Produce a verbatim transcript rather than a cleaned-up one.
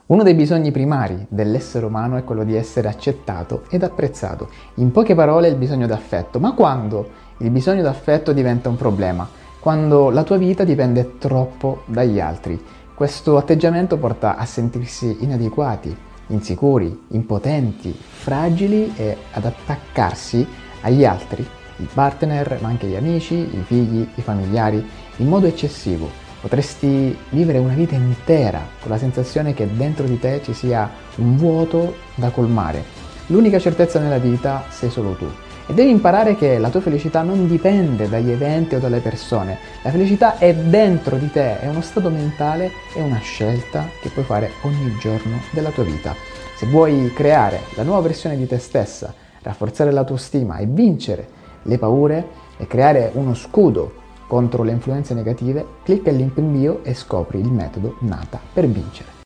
Uno dei bisogni primari dell'essere umano è quello di essere accettato ed apprezzato. In poche parole, il bisogno d'affetto. Ma quando il bisogno d'affetto diventa un problema? Quando la tua vita dipende troppo dagli altri. Questo atteggiamento porta a sentirsi inadeguati, insicuri, impotenti, fragili e ad attaccarsi agli altri, il partner, ma anche gli amici, i figli, i familiari, in modo eccessivo. Potresti vivere una vita intera con la sensazione che dentro di te ci sia un vuoto da colmare. L'unica certezza nella vita sei solo tu. E devi imparare che la tua felicità non dipende dagli eventi o dalle persone. La felicità è dentro di te, è uno stato mentale, è una scelta che puoi fare ogni giorno della tua vita. Se vuoi creare la nuova versione di te stessa, rafforzare la tua stima e vincere le paure e creare uno scudo contro le influenze negative, clicca il link in bio e scopri il metodo Nata per vincere.